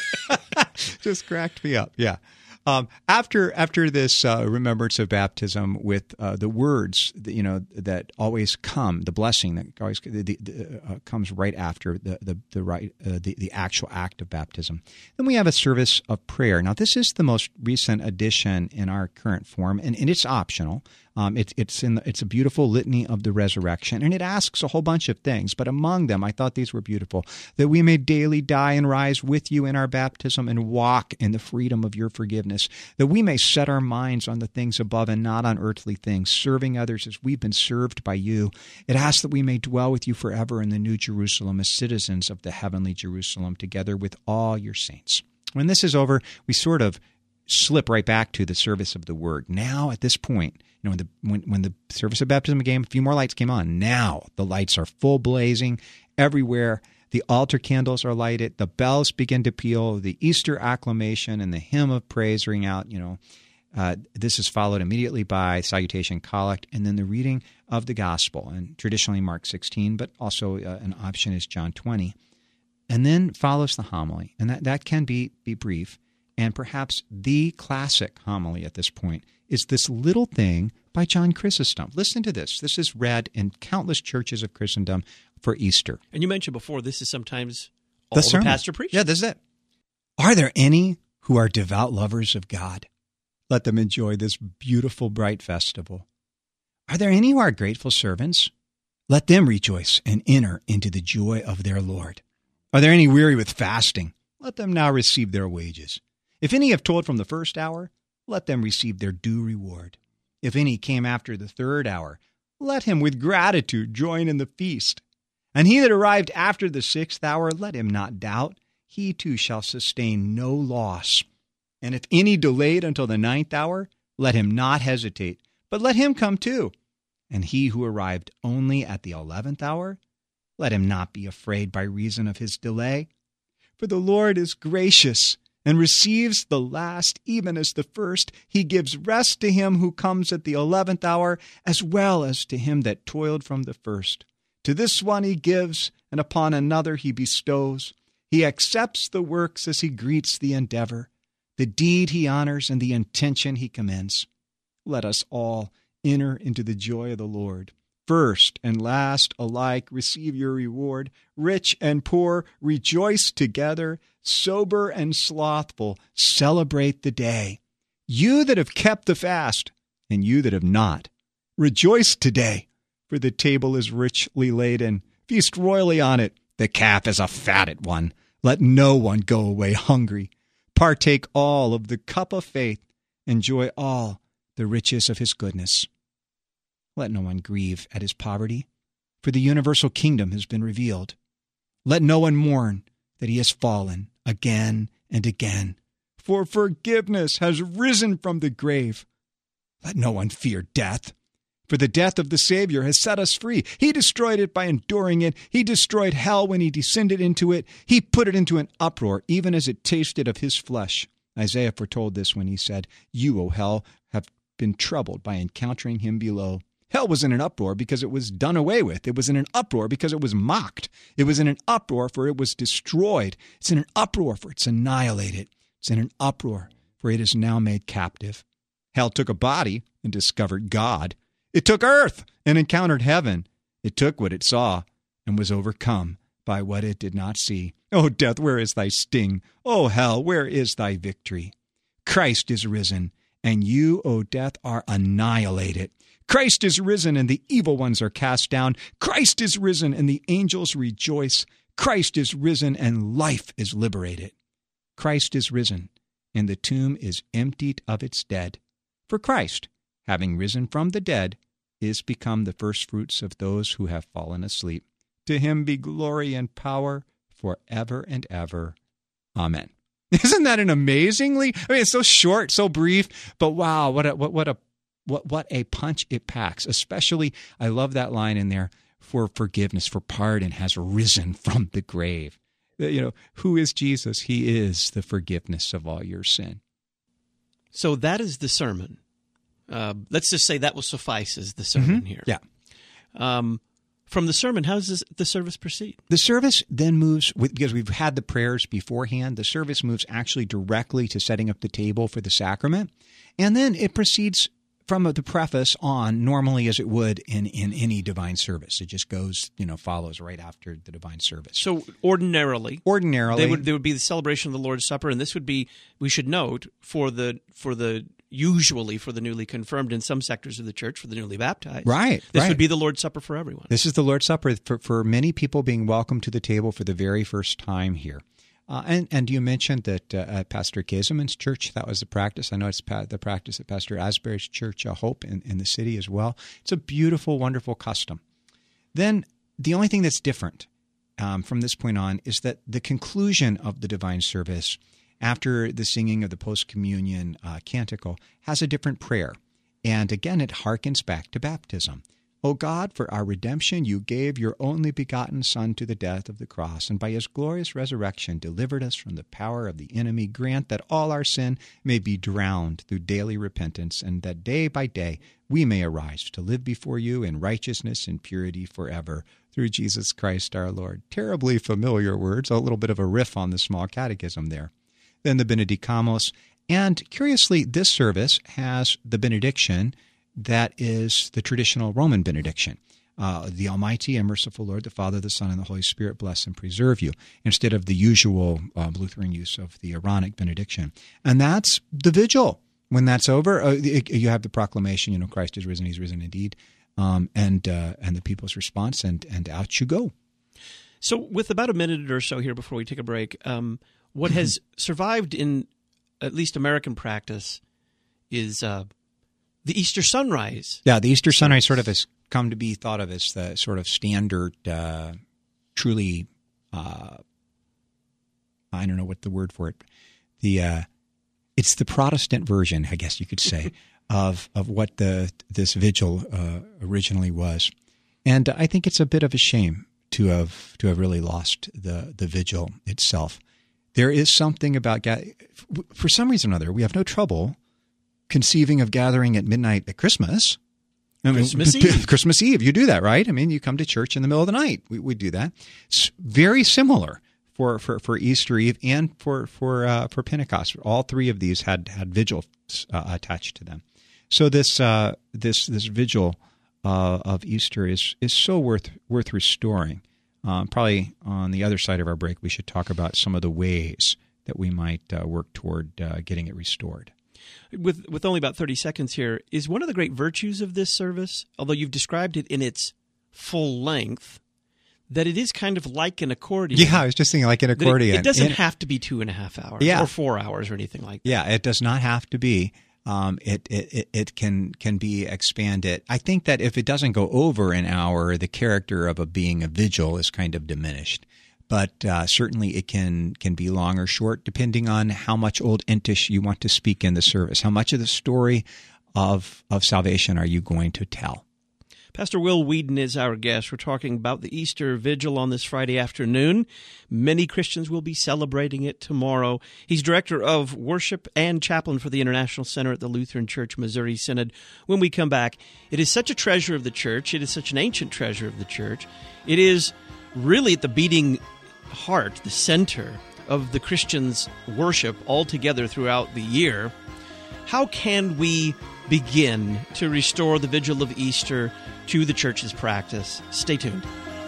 S3: Just cracked me up. Yeah. Um, after after this uh, remembrance of baptism, with uh, the words that, you know that always come, the blessing that always the, the, uh, comes right after the the the, right, uh, the the actual act of baptism. Then we have a service of prayer. Now, this is the most recent addition in our current form, and, and it's optional. Um, it's it's in the, it's a beautiful litany of the resurrection, and it asks a whole bunch of things. But among them, I thought these were beautiful: that we may daily die and rise with you in our baptism, and walk in the freedom of your forgiveness. That we may set our minds on the things above and not on earthly things, serving others as we've been served by you. It asks that we may dwell with you forever in the New Jerusalem as citizens of the heavenly Jerusalem, together with all your saints. When this is over, we sort of slip right back to the service of the word. Now, at this point, you know, when the when, when the service of baptism came, a few more lights came on. Now the lights are full blazing everywhere. The altar candles are lighted. The bells begin to peal. The Easter acclamation and the hymn of praise ring out. You know, uh, this is followed immediately by salutation, collect, and then the reading of the gospel. And traditionally Mark sixteen, but also uh, an option is John twenty. And then follows the homily, and that, that can be be brief. And perhaps the classic homily at this point is this little thing by John Chrysostom. Listen to this. This is read in countless churches of Christendom for Easter.
S2: And you mentioned before, this is sometimes all
S3: the,
S2: the
S3: sermon.
S2: pastor preaches.
S3: Yeah, this is it. Are there any who are devout lovers of God? Let them enjoy this beautiful, bright festival. Are there any who are grateful servants? Let them rejoice and enter into the joy of their Lord. Are there any weary with fasting? Let them now receive their wages. If any have toiled from the first hour, let them receive their due reward. If any came after the third hour, let him with gratitude join in the feast. And he that arrived after the sixth hour, let him not doubt. He too shall sustain no loss. And if any delayed until the ninth hour, let him not hesitate, but let him come too. And he who arrived only at the eleventh hour, let him not be afraid by reason of his delay. For the Lord is gracious, and receives the last even as the first. He gives rest to him who comes at the eleventh hour, as well as to him that toiled from the first. To this one he gives, and upon another he bestows. He accepts the works as he greets the endeavor. The deed he honors, and the intention he commends. Let us all enter into the joy of the Lord. First and last alike receive your reward. Rich and poor rejoice together. Sober and slothful celebrate the day. You that have kept the fast, and you that have not, rejoice today, for the table is richly laden. Feast royally on it. The calf is a fatted one. Let no one go away hungry. Partake all of the cup of faith. Enjoy all the riches of his goodness. Let no one grieve at his poverty, for the universal kingdom has been revealed. Let no one mourn that he has fallen again and again, for forgiveness has risen from the grave. Let no one fear death, for the death of the Savior has set us free. He destroyed it by enduring it. He destroyed hell when he descended into it. He put it into an uproar, even as it tasted of his flesh. Isaiah foretold this when he said, "You, O hell, have been troubled by encountering him below." Hell was in an uproar because it was done away with. It was in an uproar because it was mocked. It was in an uproar for it was destroyed. It's in an uproar for it's annihilated. It's in an uproar for it is now made captive. Hell took a body and discovered God. It took earth and encountered heaven. It took what it saw and was overcome by what it did not see. O death, where is thy sting? O hell, where is thy victory? Christ is risen, and you, O death, are annihilated. Christ is risen, and the evil ones are cast down. Christ is risen, and the angels rejoice. Christ is risen, and life is liberated. Christ is risen, and the tomb is emptied of its dead. For Christ, having risen from the dead, is become the firstfruits of those who have fallen asleep. To him be glory and power forever and ever. Amen. Isn't that an amazingly, I mean, it's so short, so brief, but wow, what a, what, what a, what, what a punch it packs. Especially, I love that line in there, for forgiveness, for pardon has risen from the grave. You know, who is Jesus? He is the forgiveness of all your sin.
S2: So that is the sermon. Uh, let's just say that will suffice as the sermon
S3: Mm-hmm.
S2: here.
S3: Yeah.
S2: Um, from the sermon, how does this, the service proceed?
S3: The service then moves, with, because we've had the prayers beforehand, the service moves actually directly to setting up the table for the sacrament. And then it proceeds from the preface on, normally as it would in, in any divine service. It just goes, you know, follows right after the divine service.
S2: So ordinarily,
S3: ordinarily,
S2: they would, there would be the celebration of the Lord's Supper, and this would be, we should note, for the for the usually for the newly confirmed in some sectors of the church, for the newly baptized.
S3: Right.
S2: This
S3: right.
S2: would be the Lord's Supper for everyone.
S3: This is the Lord's Supper for, for many people being welcomed to the table for the very first time here. Uh, and, and you mentioned that uh, at Pastor Kazeman's church, that was the practice. I know it's pa- the practice at Pastor Asbury's church, uh, Hope, in, in the city as well. It's a beautiful, wonderful custom. Then the only thing that's different um, from this point on is that the conclusion of the divine service, after the singing of the post-communion uh, canticle, has a different prayer. And again, it harkens back to baptism. O God, for our redemption, you gave your only begotten Son to the death of the cross, and by his glorious resurrection delivered us from the power of the enemy. Grant that all our sin may be drowned through daily repentance, and that day by day we may arise to live before you in righteousness and purity forever, through Jesus Christ our Lord. Terribly familiar words, a little bit of a riff on the small catechism there. Then the Benedicamus, and curiously, this service has the benediction that is the traditional Roman benediction. Uh, the Almighty and merciful Lord, the Father, the Son, and the Holy Spirit bless and preserve you, instead of the usual uh, Lutheran use of the Aaronic benediction. And that's the vigil. When that's over, uh, you have the proclamation, you know, Christ is risen, he's risen indeed, um, and uh, and the people's response, and, and out you go.
S2: So with about a minute or so here before we take a break, um, what has survived in at least American practice is uh, the Easter sunrise.
S3: Yeah, the Easter sunrise sort of has come to be thought of as the sort of standard, uh, truly, uh, I don't know what the word for it, the uh, it's the Protestant version, I guess you could say, of of what the this vigil uh, originally was. And I think it's a bit of a shame to have to have really lost the the vigil itself. there is something about, for some reason or other, we have no trouble conceiving of gathering at midnight at Christmas. I mean,
S2: Christmas Eve.
S3: Christmas Eve. You do that, right? I mean, you come to church in the middle of the night. We, we do that. It's very similar for, for, for Easter Eve and for for uh, for Pentecost. All three of these had had vigils uh, attached to them. So this uh, this this vigil uh, of Easter is is so worth worth restoring. Um, probably on the other side of our break, we should talk about some of the ways that we might uh, work toward uh, getting it restored.
S2: With with only about thirty seconds here, is one of the great virtues of this service, although you've described it in its full length, that it is kind of like an accordion.
S3: Yeah, I was just thinking like an accordion.
S2: It, it doesn't
S3: and,
S2: have to be two and a half hours
S3: yeah.
S2: or four hours or anything like that.
S3: Yeah, it does not have to be. Um, it, it it can can be expanded. I think that if it doesn't go over an hour, the character of a being a vigil is kind of diminished. But uh, certainly it can can be long or short, depending on how much Old Entish you want to speak in the service. How much of the story of of salvation are you going to tell?
S2: Pastor Will Weedon is our guest. We're talking about the Easter Vigil on this Friday afternoon. Many Christians will be celebrating it tomorrow. He's Director of Worship and Chaplain for the International Center at the Lutheran Church Missouri Synod. When we come back, it is such a treasure of the church. It is such an ancient treasure of the church. It is really at the beating heart, the center of the Christians' worship altogether throughout the year. How can we begin to restore the Vigil of Easter to the church's practice? Stay tuned.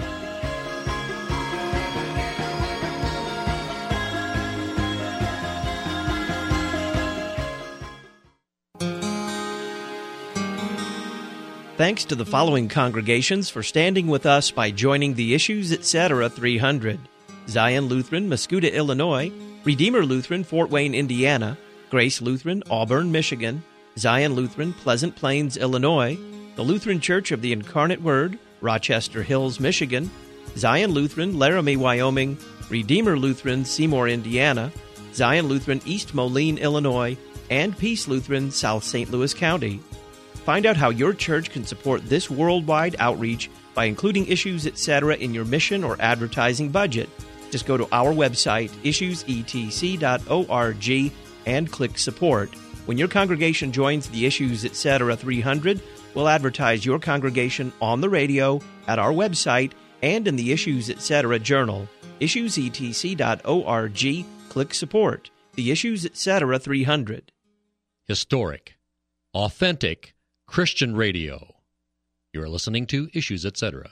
S2: Thanks to the following congregations for standing with us by joining the Issues Etc. three hundred. Zion Lutheran, Mascoutah, Illinois; Redeemer Lutheran, Fort Wayne, Indiana; Grace Lutheran, Auburn, Michigan; Zion Lutheran, Pleasant Plains, Illinois; the Lutheran Church of the Incarnate Word, Rochester Hills, Michigan; Zion Lutheran, Laramie, Wyoming; Redeemer Lutheran, Seymour, Indiana; Zion Lutheran, East Moline, Illinois; and Peace Lutheran, South Saint Louis County. Find out how your church can support this worldwide outreach by including Issues Etc. in your mission or advertising budget. Just go to our website, issues e t c dot org, and click Support. When your congregation joins the Issues Etc. three hundred, we'll advertise your congregation on the radio, at our website, and in the Issues Etc. journal. issues e t c dot org, click Support. The Issues Etc. three hundred.
S6: Historic, authentic Christian radio. You're listening to Issues Etc.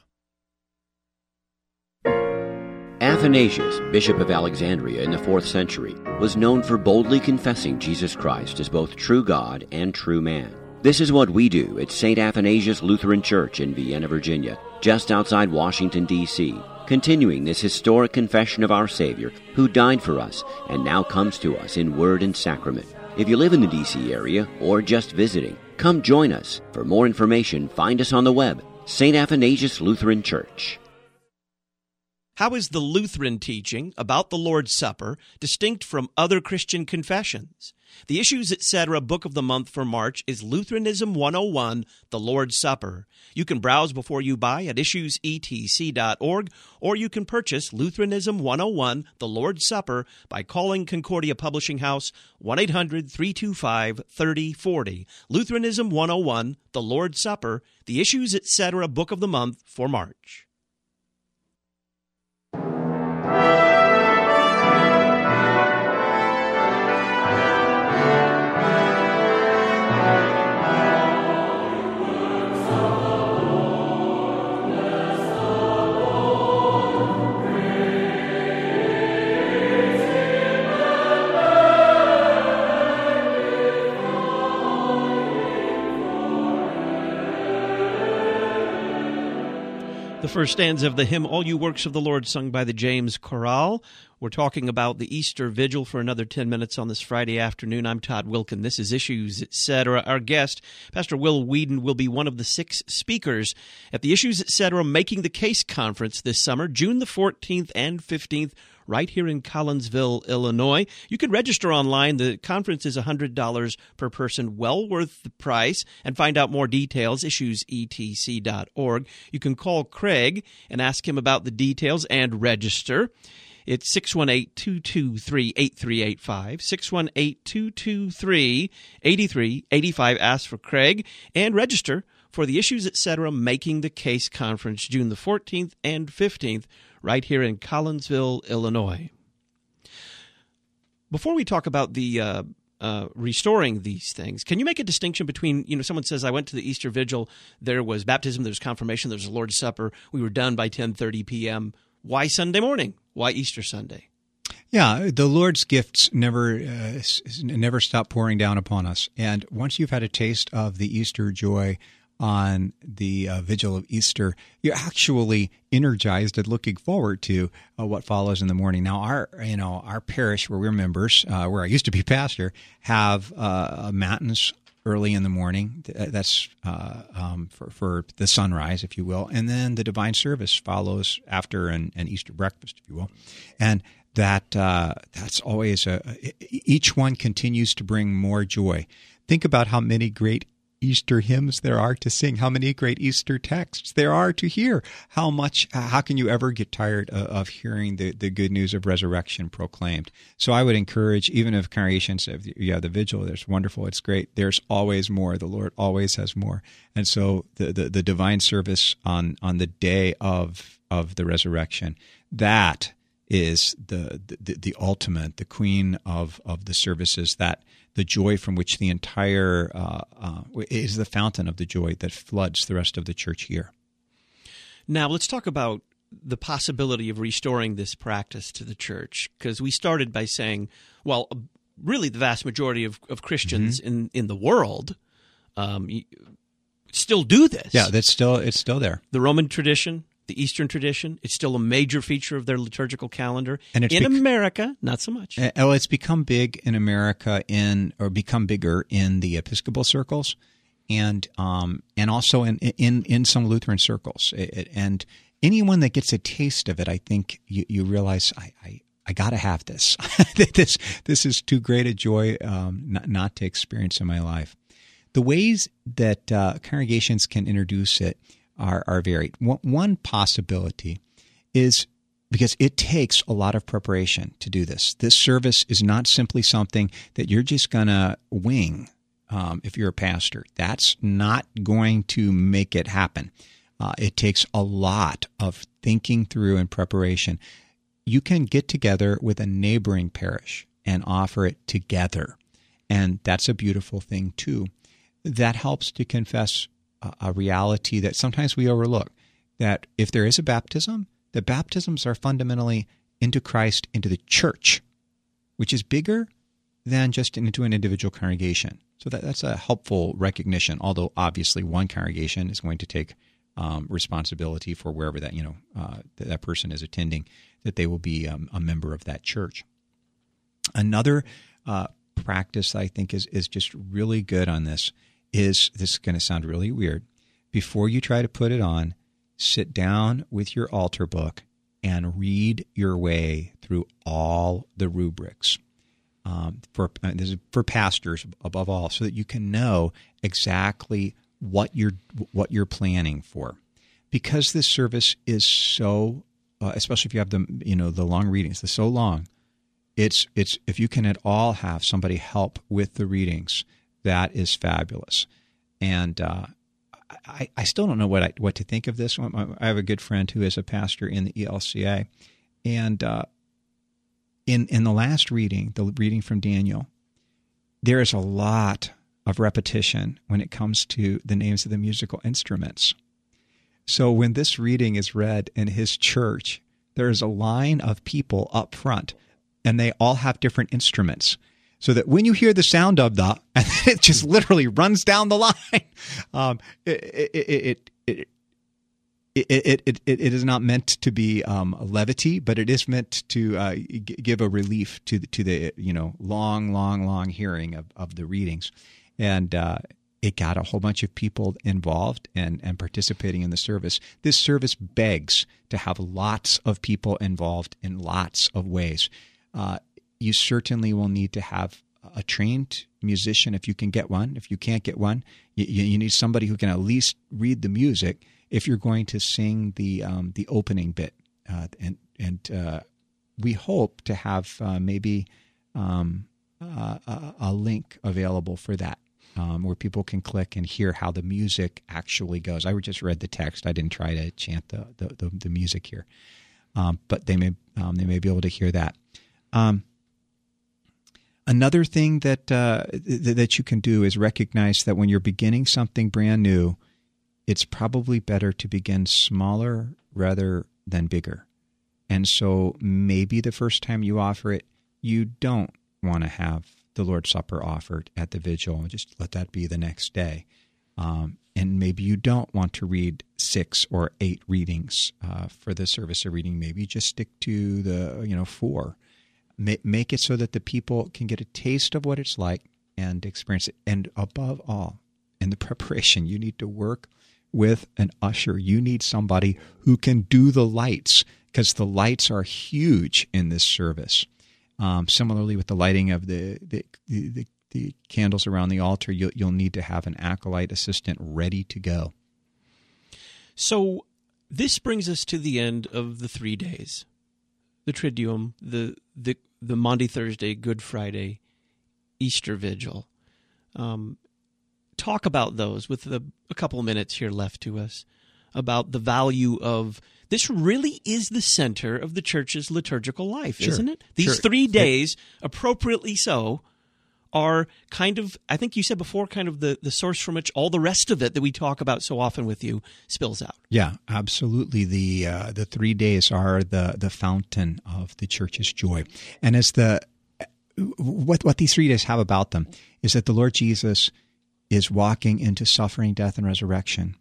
S15: Athanasius, Bishop of Alexandria in the fourth century, was known for boldly confessing Jesus Christ as both true God and true man. This is what we do at Saint Athanasius Lutheran Church in Vienna, Virginia, just outside Washington, D C, continuing this historic confession of our Savior, who died for us and now comes to us in word and sacrament. If you live in the D C area or just visiting, come join us. For more information, find us on the web, Saint Athanasius Lutheran Church.
S2: How is the Lutheran teaching about the Lord's Supper distinct from other Christian confessions? The Issues Etc. Book of the Month for March is Lutheranism one oh one, The Lord's Supper. You can browse before you buy at issues e t c dot org, or you can purchase Lutheranism one oh one, The Lord's Supper by calling Concordia Publishing House one eight hundred, three two five, three oh four oh. Lutheranism one oh one, The Lord's Supper, the Issues Etc. Book of the Month for March. The first stanza of the hymn, All You Works of the Lord, sung by the James Chorale. We're talking about the Easter Vigil for another ten minutes on this Friday afternoon. I'm Todd Wilkin. This is Issues Etc. Our guest, Pastor Will Weedon, will be one of the six speakers at the Issues Etc. Making the Case Conference this summer, June the fourteenth and fifteenth, right here in Collinsville, Illinois. You can register online. The conference is one hundred dollars per person, well worth the price. And find out more details, issues e t c dot org. You can call Craig and ask him about the details and register. It's six one eight, two two three, eight three eight five, six one eight, two two three, eight three eight five. Ask for Craig and register for the Issues Etc. Making the Case Conference, June the fourteenth and fifteenth, right here in Collinsville, Illinois. Before we talk about the uh, uh, restoring these things, can you make a distinction between, you know, someone says, I went to the Easter Vigil, there was baptism, there was confirmation, there was the Lord's Supper, we were done by ten thirty p.m. Why Sunday morning? Why Easter Sunday?
S3: Yeah, the Lord's gifts never uh, never stop pouring down upon us. And once you've had a taste of the Easter joy on the uh, vigil of Easter, you're actually energized and looking forward to uh, what follows in the morning. Now, our you know our parish where we're members, uh, where I used to be pastor, have uh, matins early in the morning. That's uh, um, for, for the sunrise, if you will, and then the divine service follows after an, an Easter breakfast, if you will, and that uh, that's always a. Each one continues to bring more joy. Think about how many great Easter hymns there are to sing, how many great Easter texts there are to hear. How much, how can you ever get tired of, of hearing the, the good news of resurrection proclaimed? So I would encourage, even if congregations have, yeah, the vigil, there's wonderful, it's great. There's always more. The Lord always has more. And so the, the, the divine service on, on the day of, of the resurrection, that is the, the, the ultimate, the queen of, of the services, that the joy from which the entire uh, uh, is the fountain of the joy that floods the rest of the church year.
S2: Now, let's talk about the possibility of restoring this practice to the church, because we started by saying, well, really the vast majority of, of Christians mm-hmm. in, in the world um, still do this.
S3: Yeah, that's still it's still there.
S2: The Roman tradition, the Eastern tradition, it's still a major feature of their liturgical calendar.
S3: And it's
S2: in
S3: bec-
S2: America, not so much.
S3: Uh, well, it's become big in America in, or become bigger in the Episcopal circles, and um, and also in, in in some Lutheran circles. It, it, and anyone that gets a taste of it, I think you, you realize I I, I got to have this. this this is too great a joy um, not, not to experience in my life. The ways that uh, congregations can introduce it Are, are varied. One possibility is because it takes a lot of preparation to do this. This service is not simply something that you're just going to wing um, if you're a pastor. That's not going to make it happen. Uh, it takes a lot of thinking through and preparation. You can get together with a neighboring parish and offer it together, and that's a beautiful thing too. That helps to confess a reality that sometimes we overlook, that if there is a baptism, the baptisms are fundamentally into Christ, into the church, which is bigger than just into an individual congregation. So that, that's a helpful recognition, although obviously one congregation is going to take um, responsibility for wherever that, you know, uh, that, that person is attending, that they will be um, a member of that church. Another uh, practice I think is, is just really good on this is, this is going to sound really weird, before you try to put it on, sit down with your altar book and read your way through all the rubrics. Um, for uh, this is for pastors above all, so that you can know exactly what you're what you're planning for. Because this service is so, uh, especially if you have the you know the long readings, they're so long. It's it's if you can at all have somebody help with the readings, that is fabulous. And uh, I, I still don't know what I, what to think of this. I have a good friend who is a pastor in the E L C A. And uh, in in the last reading, the reading from Daniel, there is a lot of repetition when it comes to the names of the musical instruments. So when this reading is read in his church, there is a line of people up front, and they all have different instruments. So that when you hear the sound of the, and it just literally runs down the line, um, it, it, it, it, it, it, it, it is not meant to be um, a levity, but it is meant to uh, g- give a relief to the, to the you know long, long, long hearing of, of the readings. And uh, it got a whole bunch of people involved and, and participating in the service. This service begs to have lots of people involved in lots of ways. Uh, You certainly will need to have a trained musician if you can get one. If you can't get one, you, you need somebody who can at least read the music if you're going to sing the um, the opening bit. Uh, and and uh, we hope to have uh, maybe um, uh, a, a link available for that, um, where people can click and hear how the music actually goes. I just read the text. I didn't try to chant the the, the, the music here, um, but they may um, they may be able to hear that. Um, another thing that uh, th- that you can do is recognize that when you're beginning something brand new, it's probably better to begin smaller rather than bigger. And so maybe the first time you offer it, you don't want to have the Lord's Supper offered at the vigil. Just let that be the next day. Um, and maybe you don't want to read six or eight readings uh, for the service of reading. Maybe just stick to the, you know, four. Ma- make it so that the people can get a taste of what it's like and experience it. And above all, in the preparation, you need to work with an usher. You need somebody who can do the lights, because the lights are huge in this service. Um, similarly, with the lighting of the the, the the candles around the altar, you'll, you'll need to have an acolyte assistant ready to go.
S2: So this brings us to the end of the three days: the Triduum, the the the Maundy Thursday, Good Friday, Easter Vigil. Um, talk about those with the, a couple of minutes here left to us, about the value of this. Really is the center of the church's liturgical life,
S3: sure.
S2: isn't it? These
S3: sure.
S2: three days, appropriately so, are kind of, I think you said before, kind of the, the source from which all the rest of it that we talk about so often with you spills out.
S3: Yeah, absolutely. The uh, the three days are the the fountain of the church's joy. And as the what what these three days have about them is that the Lord Jesus is walking into suffering, death, and resurrection.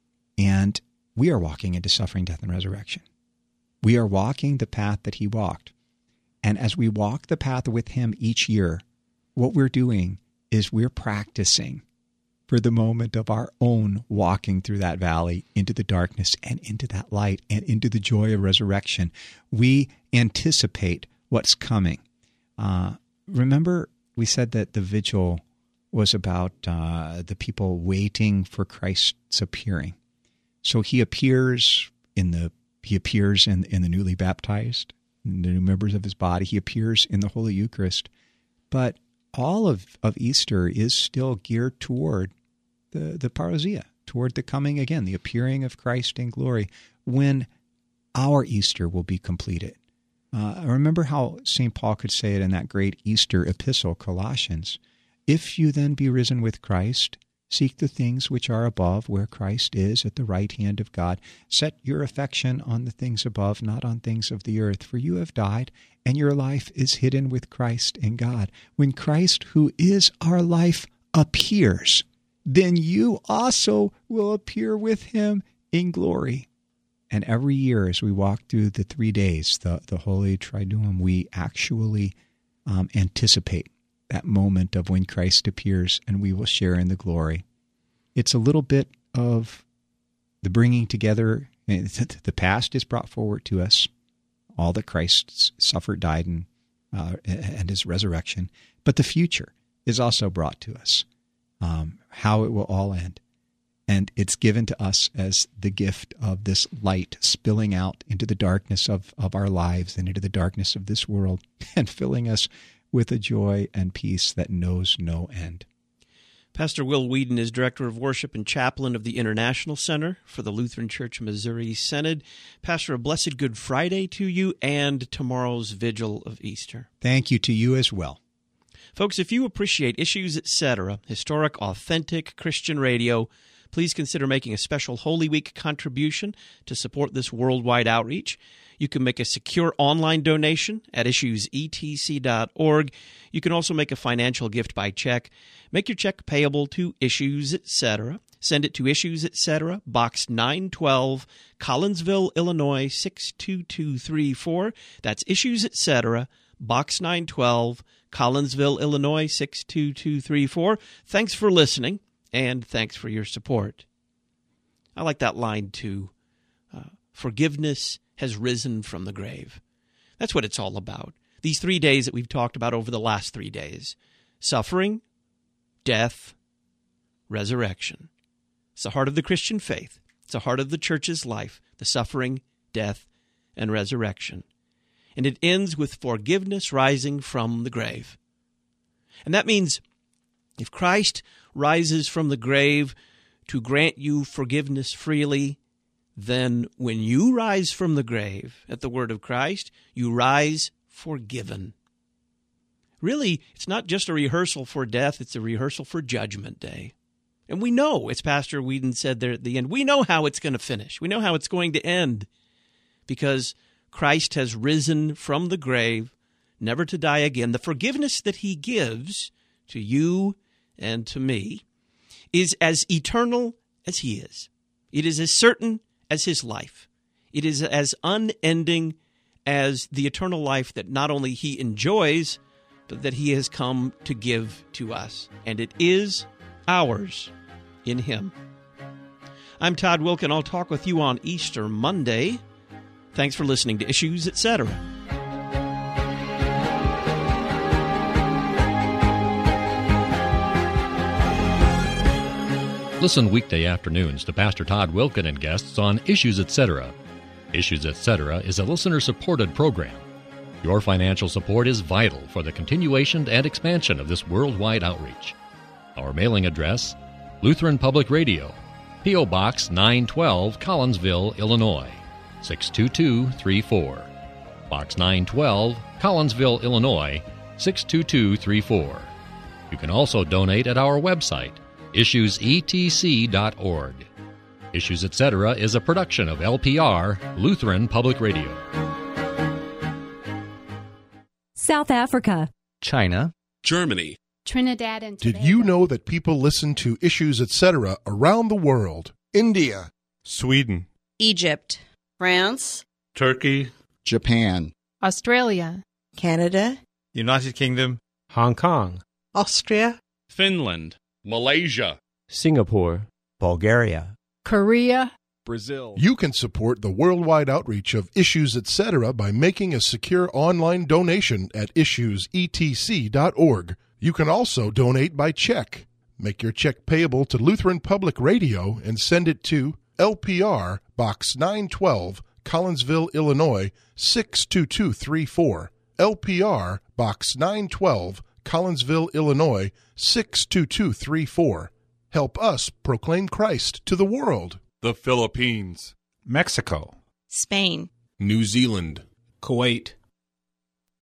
S3: And we are walking into suffering, death, and resurrection. We are walking the path that he walked. And as we walk the path with him each year, what we're doing is we're practicing for the moment of our own walking through that valley into the darkness and into that light and into the joy of resurrection. We anticipate what's coming. Uh, remember, we said that the vigil was about uh, the people waiting for Christ's appearing. So he appears in the he appears in, in the newly baptized, in the new members of his body. He appears in the Holy Eucharist. But all of, of Easter is still geared toward the, the parousia, toward the coming again, the appearing of Christ in glory, when our Easter will be completed. Uh, remember how Saint Paul could say it in that great Easter epistle, Colossians. If you then be risen with Christ, seek the things which are above, where Christ is at the right hand of God. Set your affection on the things above, not on things of the earth. For you have died, and your life is hidden with Christ in God. When Christ, who is our life, appears, then you also will appear with him in glory. And every year as we walk through the three days, the, the Holy Triduum, we actually um, anticipate that moment of when Christ appears and we will share in the glory. It's a little bit of the bringing together. The past is brought forward to us, all that Christ suffered, died, and, uh, and his resurrection. But the future is also brought to us, um, how it will all end. And it's given to us as the gift of this light spilling out into the darkness of, of our lives and into the darkness of this world and filling us with a joy and peace that knows no end.
S2: Pastor Will Whedon is Director of Worship and Chaplain of the International Center for the Lutheran Church Missouri Synod. Pastor, a blessed Good Friday to you and tomorrow's Vigil of Easter.
S3: Thank you to you as well.
S2: Folks, if you appreciate Issues, et cetera, historic, authentic Christian radio, please consider making a special Holy Week contribution to support this worldwide outreach. You can make a secure online donation at issues e t c dot org. You can also make a financial gift by check. Make your check payable to Issues, et cetera. Send it to Issues, et cetera, Box nine twelve, Collinsville, Illinois, six two two three four. That's Issues, et cetera, Box nine twelve, Collinsville, Illinois, six two two three four. Thanks for listening, and thanks for your support. I like that line, too. Uh, forgiveness has risen from the grave. That's what it's all about. These three days that we've talked about over the last three days. Suffering, death, resurrection. It's the heart of the Christian faith. It's the heart of the church's life, the suffering, death, and resurrection. and it ends with forgiveness rising from the grave. And that means if Christ rises from the grave to grant you forgiveness freely, then when you rise from the grave at the word of Christ, you rise forgiven. Really, it's not just a rehearsal for death, it's a rehearsal for Judgment Day. And we know, as Pastor Whedon said there at the end, we know how it's going to finish. We know how it's going to end because Christ has risen from the grave, never to die again. The forgiveness that he gives to you and to me is as eternal as he is. It is as certain as his life. It is as unending as the eternal life that not only he enjoys, but that he has come to give to us. And it is ours in him. I'm Todd Wilken. I'll talk with you on Easter Monday. Thanks for listening to Issues, et cetera.
S6: Listen weekday afternoons to Pastor Todd Wilken and guests on Issues, et cetera. Issues, et cetera is a listener-supported program. Your financial support is vital for the continuation and expansion of this worldwide outreach. Our mailing address, Lutheran Public Radio, P O. Box nine twelve, Collinsville, Illinois, six two two three four. Box nine twelve, Collinsville, Illinois, six two two three four. You can also donate at our website, issues e t c dot org. Issues, et cetera is a production of L P R, Lutheran Public Radio.
S16: South Africa,
S17: China,
S18: Germany,
S19: Trinidad and Tobago.
S8: Did you know that people listen to Issues, et cetera around the world? India,
S20: Sweden,
S21: Egypt, France,
S20: Turkey,
S22: Japan,
S19: Australia,
S22: Canada,
S17: United Kingdom,
S20: Hong Kong,
S21: Austria,
S7: Finland,
S18: Malaysia,
S17: Singapore, Bulgaria,
S19: Korea,
S18: Brazil.
S8: You can support the worldwide outreach of Issues, et cetera by making a secure online donation at issues e t c dot org. You can also donate by check. Make your check payable to Lutheran Public Radio and send it to L P R, Box nine twelve, Collinsville, Illinois, six two two three four. L P R, Box nine twelve, Collinsville, Illinois, six two two three four. Help us proclaim Christ to the world.
S18: The Philippines,
S20: Mexico,
S21: Spain,
S18: New Zealand,
S20: Kuwait,